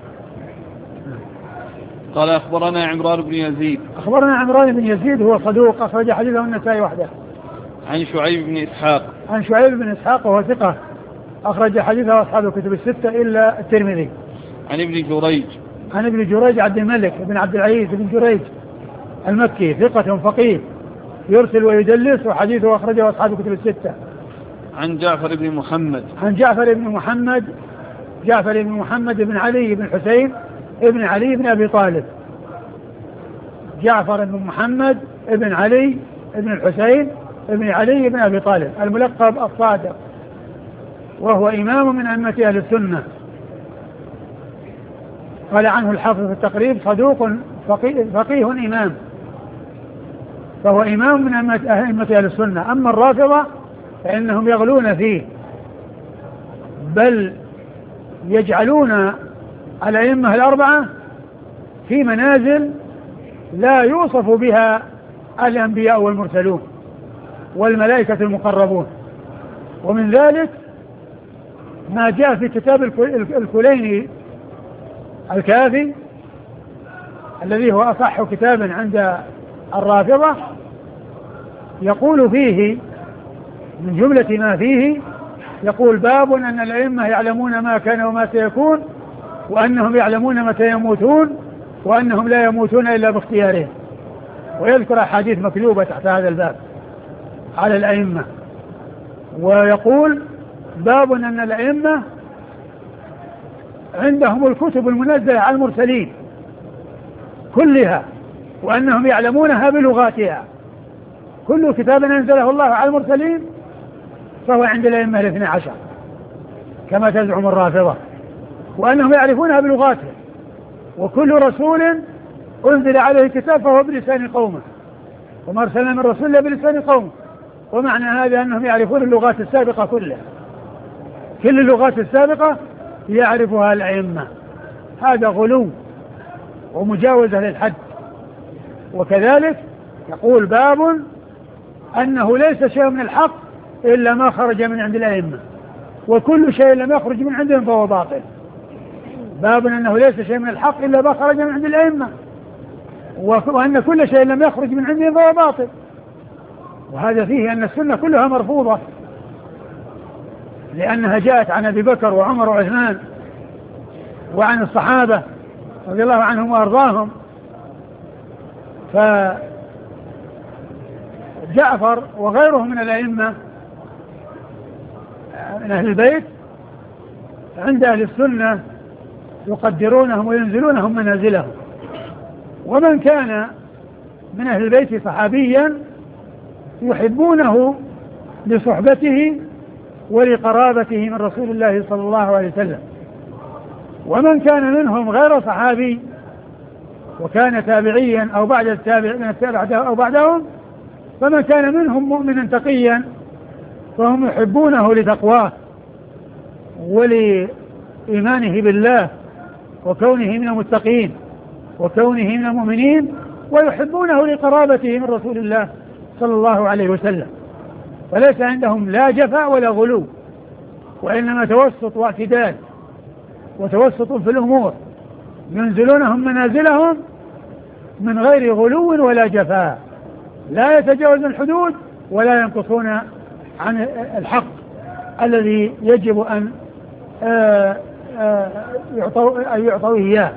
S1: قال أخبرنا عمران بن يزيد.
S2: أخبرنا عمران بن يزيد هو صدوق، أخرج حديثه النسائي وحده.
S1: عن شعيب بن إسحاق.
S2: عن شعيب بن إسحاق وهو ثقة، أخرج حديثه أصحاب الكتب الستة إلا الترمذي.
S1: عن ابن جريج.
S2: عن ابن جريج عبد الملك بن عبد العزيز بن جريج المكي، ثقة فقيه يرسل ويدلس، وحديثه أخرجه أصحاب الكتب الستة.
S1: عن جعفر بن محمد.
S2: عن جعفر بن محمد جعفر بن محمد بن علي بن حسين ابن علي بن أبي طالب. جعفر بن محمد ابن علي ابن الحسين ابن علي بن أبي طالب الملقب الصادق، وهو إمام من أئمة أهل السنة. قال عنه الحافظ في التقريب: صدوق فقيه, فقيه إمام، فهو إمام من أئمة أهل السنة. أما الرافضة فإنهم يغلون فيه، بل يجعلون الأئمة الأربعة في منازل لا يوصف بها الأنبياء والمرسلون والملائكة المقربون. ومن ذلك ما جاء في كتاب الكليني الكافي الذي هو أصح كتاب عند الرافضة، يقول فيه من جملة ما فيه، يقول: باب أن الأئمة يعلمون ما كان وما سيكون، وأنهم يعلمون متى يموتون، وأنهم لا يموتون إلا باختيارهم. ويذكر أحاديث مكذوبة تحت هذا الباب على الأئمة. ويقول: باب أن الأئمة عندهم الكتب المنزلة على المرسلين كلها، وأنهم يعلمونها بلغاتها. كل كتاب أنزله الله على المرسلين فهو عند الأئمة الاثنى عشر كما تزعم الرافضة، وأنهم يعرفونها بلغاتهم. وكل رسول أنزل عليه كتاب فهو بلسان قومه، وما أرسلنا من رسول إلا بلسان قومه. ومعنى هذا أنهم يعرفون اللغات السابقة كلها، كل اللغات السابقة يعرفها الأئمة. هذا غلو ومجاوزة للحد. وكذلك يقول: باب أنه ليس شيء من الحق إلا ما خرج من عند الأئمة، وكل شيء لم يخرج من عندهم فهو باطل. باب أنه ليس شيء من الحق إلا ما خرج من عند الأئمة، وأن كل شيء لم يخرج من عندهم فهو باطل. وهذا فيه أن السنة كلها مرفوضة، لأنها جاءت عن أبي بكر وعمر وعثمان وعن الصحابة رضي الله عنهم وأرضاهم. فجعفر وغيره من الأئمة من أهل البيت عند أهل السنة يقدرونهم وينزلونهم منازلهم. ومن كان من أهل البيت صحابيا يحبونه لصحبته ولقرابته من رسول الله صلى الله عليه وسلم. ومن كان منهم غير صحابي وكان تابعيا أو بعد التابع من التابع أو بعدهم، فمن كان منهم مؤمنا تقيا فهم يحبونه لتقواه ولإيمانه بالله وكونه من المتقين وكونه من المؤمنين، ويحبونه لقرابته من رسول الله صلى الله عليه وسلم. فليس عندهم لا جفاء ولا غلو، وإنما توسط واعتدال وتوسط في الأمور، ينزلونهم منازلهم من غير غلو ولا جفاء، لا يتجاوزون الحدود ولا ينقصون عن الحق الذي يجب أن يعطوا إياه.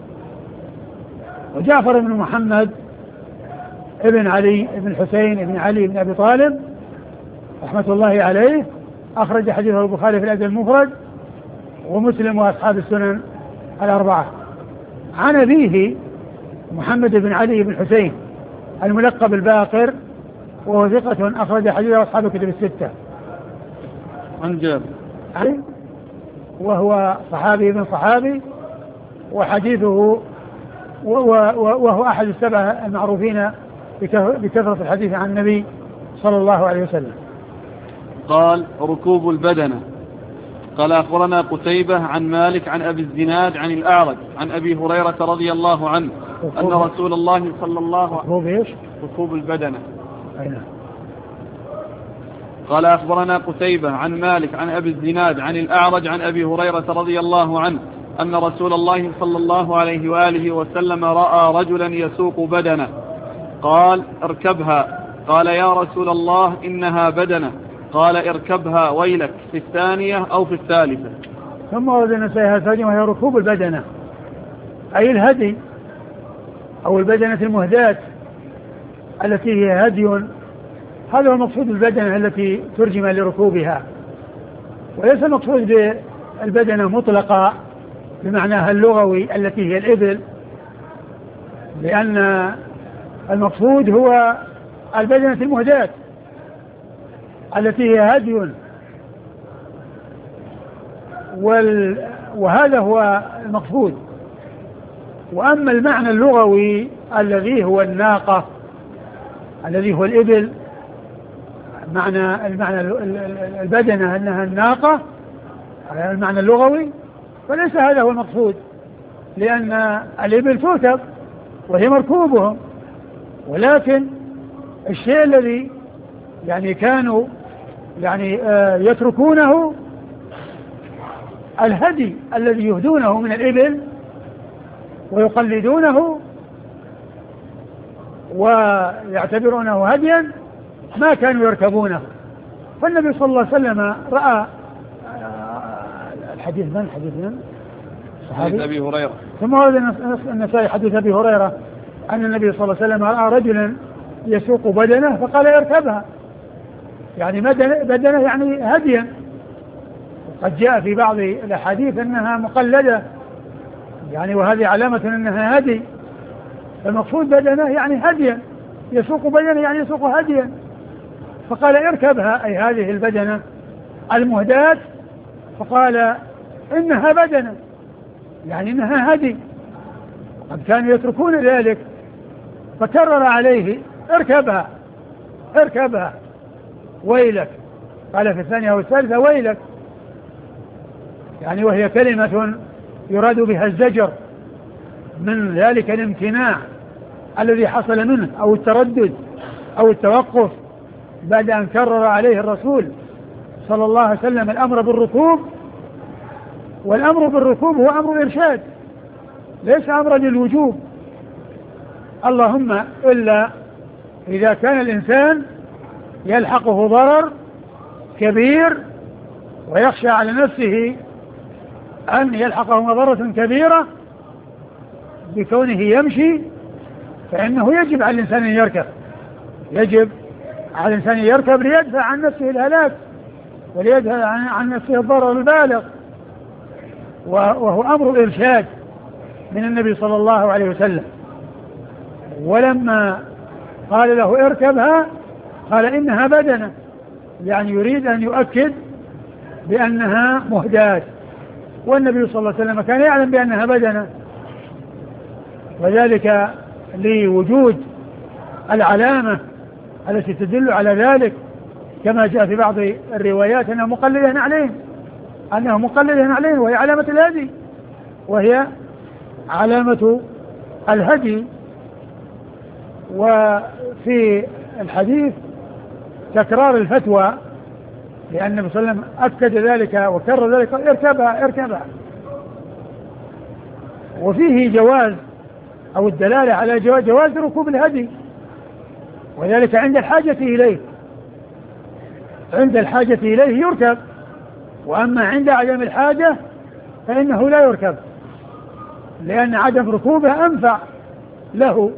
S2: وجعفر بن محمد ابن علي ابن الحسين ابن علي بن أبي طالب رحمة الله عليه أخرج حديثه البخاري في الأدب المفرد ومسلم وأصحاب السنن الأربعة. عن أبيه محمد بن علي بن الحسين الملقب الباقر وهو ثقة أخرج حديثه أصحاب الكتب الستة.
S1: عن جابر
S2: وهو صحابي بن صحابي وحديثه وهو أحد السبعة المعروفين بكثرة الحديث عن النبي صلى الله عليه وسلم.
S1: قال ركوب البدنة. قال أخبرنا قتيبة عن مالك عن أبي الزناد عن الأعرج عن أبي هريرة رضي الله عنه أن رسول الله صلى الله عليه وسلم ركوب البدنة. قال أخبرنا قتيبة عن مالك عن أبي الزناد عن الأعرج عن أبي هريرة رضي الله عنه أن رسول الله صلى الله عليه وآله وسلم رأى رجلا يسوق بدنة قال اركبها. قال يا رسول الله إنها بدنة. قال اركبها ويلك في الثانية أو في الثالثة.
S2: ثم ورد النسائي الثانية وهي ركوب البدنة أي الهدي أو البدنة المهداة التي هي هدي. هذا هو المقصود بالبدنة التي ترجم لركوبها، وليس المقصود بالبدنة مطلقة بمعناها اللغوي التي هي الإبل، لأن المقصود هو البدنة المهداة التي هي هدي، وال... وهذا هو المقصود. وأما المعنى اللغوي الذي هو الناقة الذي هو الإبل، معنى المعنى البدنة أنها الناقة المعنى اللغوي، فليس هذا هو المقصود، لأن الإبل تركب وهي مركوبهم، ولكن الشيء الذي يعني كانوا يعني آه يتركونه الهدي الذي يهدونه من الإبل ويقلدونه ويعتبرونه هديا ما كانوا يركبونه. فالنبي صلى الله عليه وسلم رأى الحديث من حديث من
S1: حديث أبي هريرة.
S2: ثم ورد النسائي حديث أبي هريرة أن النبي صلى الله عليه وسلم رأى رجلا يسوق بدنه فقال اركبها، يعني بدنه يعني هديا. قد جاء في بعض الأحاديث أنها مقلدة يعني وهذه علامة أنها هدي، فالمقصود بدنه يعني هديا، يسوق بدنه يعني يسوق هديا. فقال اركبها أي هذه البدنة المهداة، فقال إنها بدنة يعني إنها هدي. قد كانوا يتركون ذلك فكرر عليه اركبها اركبها ويلك. قال في الثانية والثالثة ويلك، يعني وهي كلمة يراد بها الزجر من ذلك الامتناع الذي حصل منه أو التردد أو التوقف بعد أن كرر عليه الرسول صلى الله عليه وسلم الأمر بالركوب. والأمر بالركوب هو أمر إرشاد ليس أمرا للوجوب، اللهم إلا إذا كان الإنسان يلحقه ضرر كبير ويخشى على نفسه أن يلحقه مضرة كبيرة بكونه يمشي، فإنه يجب على الإنسان أن يركب، يجب على الإنسان أن يركب ليدفع عن نفسه الهلاك وليدفع عن نفسه الضرر البالغ، وهو أمر إرشاد من النبي صلى الله عليه وسلم. ولما قال له اركبها قال إنها بدنة، يعني يريد أن يؤكد بأنها مهداة، والنبي صلى الله عليه وسلم كان يعلم بأنها بدنة، وذلك لوجود العلامة التي تدل على ذلك كما جاء في بعض الروايات أنه مقلده عليه أنه مقلده عليه وهي علامة الهدي، وهي علامة الهدي. وفي الحديث تكرار الفتوى لأن النبي صلى الله عليه وسلم أكد ذلك وكرر ذلك، اركبها اركبها. وفيه جواز أو الدلالة على جواز ركوب الهدي، وذلك عند الحاجة إليه، عند الحاجة إليه يركب، وأما عند عدم الحاجة فإنه لا يركب، لأن عدم ركوبه أنفع له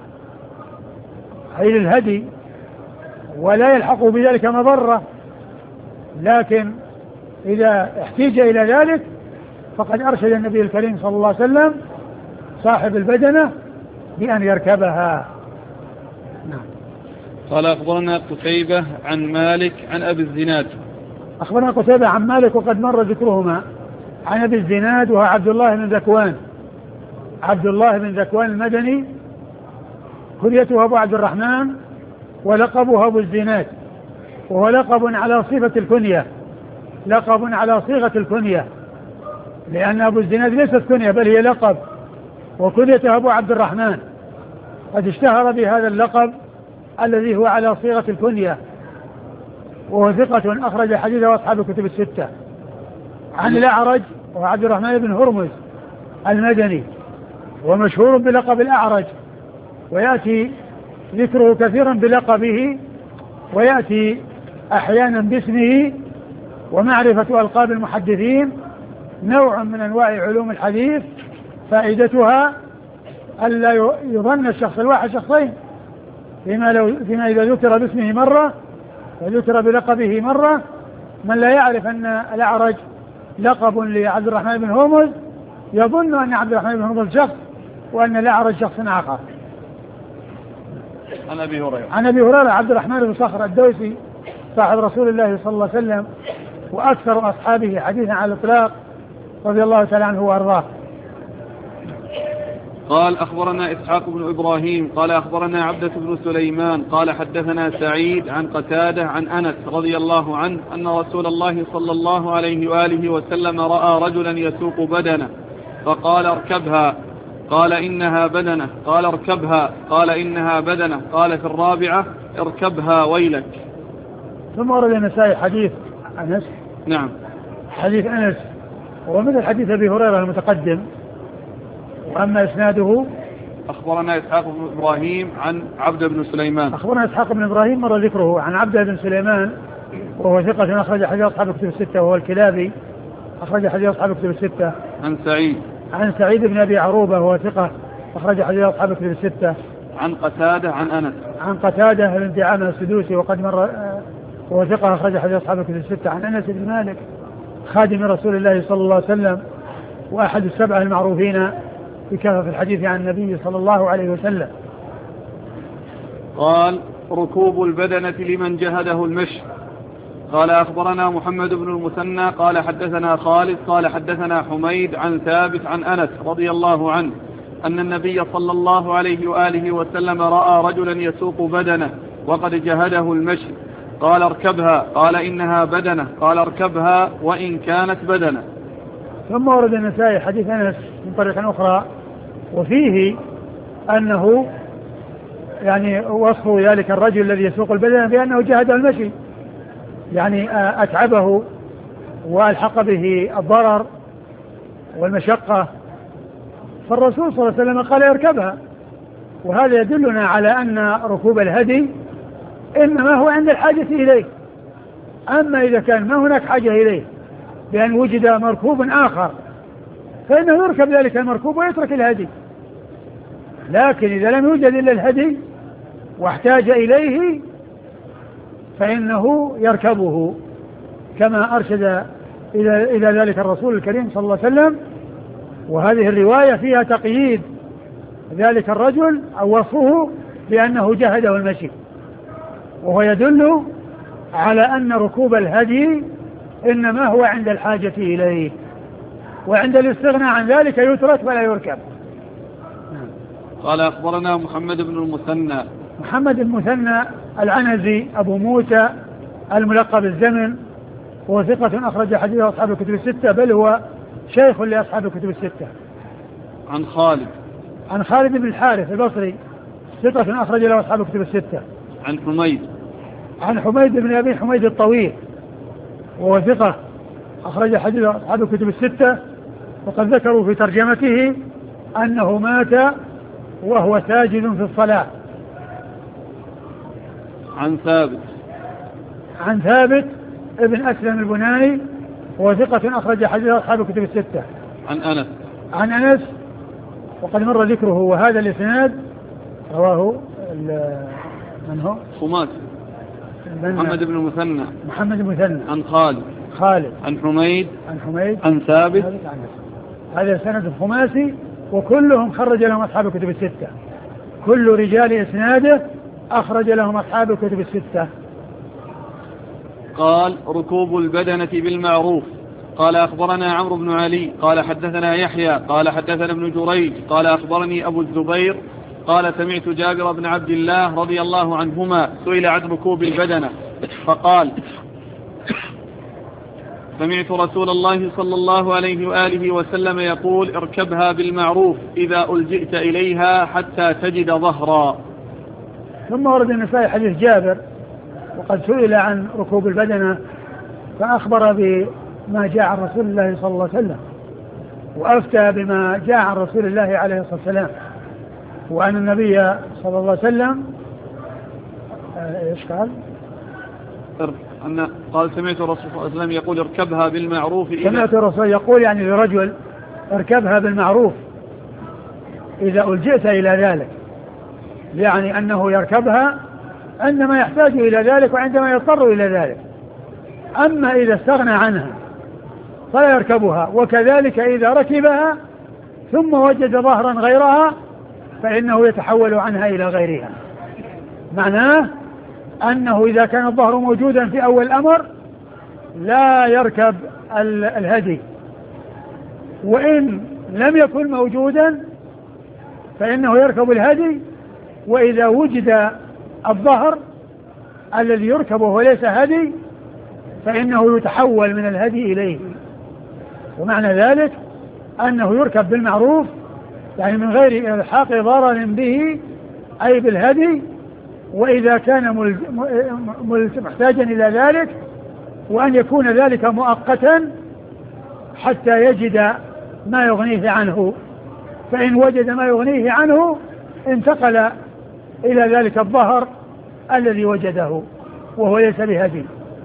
S2: أي للهدي ولا يلحق بذلك مضرة. لكن إذا احتيج إلى ذلك فقد أرشد النبي الكريم صلى الله عليه وسلم صاحب البدنة بأن يركبها. نعم.
S1: قال أخبرنا قتيبة عن مالك عن أبي الزناد.
S2: أخبرنا قتيبة عن مالك وقد مر ذكرهما، عن أبي الزناد وهو عبد الله بن ذكوان، عبد الله بن ذكوان المدني، كنيته أبو عبد الرحمن ولقبه أبو الزناد، وهو لقب على صفة الكنية، لقب على صيغة الكنية، لأن أبو الزناد ليست كنية بل هي لقب، وكنيته أبو عبد الرحمن، قد اشتهر بهذا اللقب الذي هو على صيغة الكنية، وهو ثقة أخرج حديثه أصحاب الكتب الستة. عن الأعرج وعبد الرحمن بن هرمز المدني، ومشهور بلقب الأعرج، ويأتي ذكره كثيرا بلقبه، ويأتي أحيانا باسمه. ومعرفة ألقاب المحدثين نوع من أنواع علوم الحديث فائدتها ألا يظن الشخص الواحد شخصين، فيما, لو فيما إذا ذكر باسمه مرة وذكر بلقبه مرة، من لا يعرف أن الأعرج لقب لعبد الرحمن بن هرمز يظن أن عبد الرحمن بن هرمز شخص وأن الأعرج شخص آخر.
S1: عن أبي هريرة
S2: عن أبي هريرة عبد الرحمن بن صخر الدوسي صاحب رسول الله صلى الله عليه وسلم وأكثر أصحابه حديثا على الإطلاق رضي الله تعالى عنه وأرضاه.
S1: قال أخبرنا إسحاق بن إبراهيم قال أخبرنا عبدة بن سليمان قال حدثنا سعيد عن قتادة عن أنس رضي الله عنه أن رسول الله صلى الله عليه وآله وسلم رأى رجلا يسوق بدنه فقال اركبها، قال إنها بدنة، قال اركبها، قال إنها بدنة، قال في الرابعة اركبها ويلك.
S2: ثم ورد النسائي حديث أنس.
S1: نعم.
S2: حديث أنس ومثل حديث أبي هريرة المتقدم، وأما إسناده
S1: أخبرنا إسحاق بن إبراهيم عن عبد بن سليمان.
S2: أخبرنا إسحاق بن إبراهيم مر ذكره عن عبد بن سليمان وهو ثقة أخرج حديث أصحاب الكتب الستة، وهو الكلابي أخرج حديث أصحاب الكتب الستة.
S1: عن سعيد
S2: عن سعيد بن أبي عروبة وهو ثقة أخرج حديث أصحاب الكتب الستة.
S1: عن قتادة عن أنس.
S2: عن قتادة بن دعامة السدوسي وقد مر وهو ثقة أخرج حديث أصحاب الكتب الستة. عن أنس بن مالك خادم رسول الله صلى الله عليه وسلم وأحد السبعة المعروفين بكثرة الحديث عن النبي صلى الله عليه وسلم.
S1: قال ركوب البدنة لمن جهده المشي. قال أخبرنا محمد بن المثنى قال حدثنا خالد قال حدثنا حميد عن ثابت عن أنس رضي الله عنه أن النبي صلى الله عليه وآله وسلم رأى رجلا يسوق بدنه وقد جهده المشي، قال اركبها، قال إنها بدنة، قال اركبها وإن كانت بدنة.
S2: ثم ورد النسائي حديث أنس من طريق أخرى وفيه أنه يعني وصف ذلك الرجل الذي يسوق البدنة بأنه جهده المشي، يعني أتعبه وألحق به الضرر والمشقة، فالرسول صلى الله عليه وسلم قال يركبها. وهذا يدلنا على أن ركوب الهدي إنما هو عند الحاجة إليه، أما إذا كان ما هناك حاجة إليه بأن وجد مركوب آخر فإنه يركب ذلك المركوب ويترك الهدي. لكن إذا لم يوجد إلا الهدي واحتاج إليه فإنه يركبه، كما أرشد إلى إلى ذلك الرسول الكريم صلى الله عليه وسلم. وهذه الرواية فيها تقييد ذلك الرجل أو وصفه بأنه جهده المشي، وهو يدل على أن ركوب الهدي إنما هو عند الحاجة إليه، وعند الاستغناء عن ذلك يترك ولا يركب.
S1: قال أخبرنا محمد بن المثنى.
S2: محمد بن المثنى العنزي أبو موسى الملقب الزمن، هو ثقة أخرج حديث أصحاب الكتب الستة، بل هو شيخ لأصحاب الكتب الستة.
S1: عن خالد.
S2: عن خالد بن الحارث البصري ثقة أخرج له أصحاب الكتب الستة.
S1: عن حميد.
S2: عن حميد بن أبي حميد الطويل وهو ثقة أخرج حديث أصحاب الكتب الستة، وقد ذكروا في ترجمته أنه مات وهو ساجد في الصلاة.
S1: عن ثابت
S2: عن ثابت ابن أسلم البناني وهو ثقة أخرج حديث أصحاب الكتب الستة.
S1: عن أنس
S2: عن أنس وقد مر ذكره. وهذا الإسناد رواه من هو؟
S1: خماسي محمد بن مثنى
S2: محمد بن مثنى
S1: عن خالد
S2: خالد
S1: عن حميد
S2: عن حميد
S1: عن ثابت.
S2: هذا سند الخماسي وكلهم خرج لهم أصحاب الكتب الستة. كل رجال إسناده أخرج لهم أصحاب الكتب الستة.
S1: قال ركوب البدنة بالمعروف. قال أخبرنا عمرو بن علي قال حدثنا يحيى قال حدثنا ابن جريج قال أخبرني أبو الزبير قال سمعت جابر بن عبد الله رضي الله عنهما سئل عن ركوب البدنة فقال سمعت رسول الله صلى الله عليه وآله وسلم يقول اركبها بالمعروف إذا ألجئت إليها حتى تجد ظهرا.
S2: ثم ورد النسائي حديث جابر وقد سئل عن ركوب البدنة فأخبر بما جاء عن رسول الله صلى الله عليه وسلم وأفتى بما جاء عن رسول الله عليه الصلاة والسلام، وأن النبي صلى الله عليه وسلم ايش قال؟
S1: أن قال سمعت الرسول صلى الله عليه وسلم يقول اركبها بالمعروف.
S2: سمعت الرسول يقول يعني لرجل اركبها بالمعروف إذا ألجئت إلى ذلك، يعني أنه يركبها عندما يحتاج إلى ذلك وعندما يضطر إلى ذلك. أما إذا استغنى عنها فلا يركبها، وكذلك إذا ركبها ثم وجد ظهرا غيرها فإنه يتحول عنها إلى غيرها. معناه أنه إذا كان الظهر موجودا في أول الأمر لا يركب الهدي، وإن لم يكن موجودا فإنه يركب الهدي، وإذا وجد الظهر الذي يركبه وليس هدي فإنه يتحول من الهدي إليه. ومعنى ذلك أنه يركب بالمعروف يعني من غير إلحاق ضرر به أي بالهدي، وإذا كان محتاجا إلى ذلك وأن يكون ذلك مؤقتا حتى يجد ما يغنيه عنه، فإن وجد ما يغنيه عنه انتقل إلى ذلك الظهر الذي وجده وهو ليس بهدي.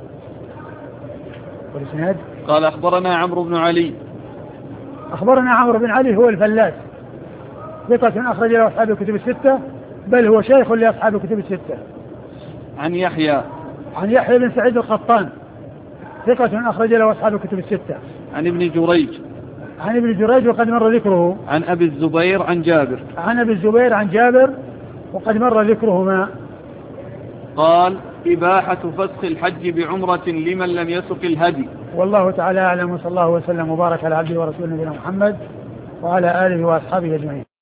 S1: قال أخبرنا عمرو بن علي.
S2: أخبرنا عمرو بن علي هو الفلاس ثقة أخرج له أصحاب الكتب الستة، بل هو شيخ لأصحاب الكتب الستة.
S1: عن يحيى
S2: عن يحيى بن سعيد القطان ثقة أخرج له أصحاب الكتب الستة.
S1: عن ابن جريج
S2: عن ابن جريج وقد مر ذكره.
S1: عن أبي الزبير عن جابر
S2: عن أبي الزبير عن جابر وقد مر ذكرهما.
S1: قال إباحة فسخ الحج بعمرة لمن لم يسق الهدي.
S2: والله تعالى أعلم، وصلى الله وسلم وبارك على عبده ورسوله نبينا محمد وعلى آله وأصحابه أجمعين.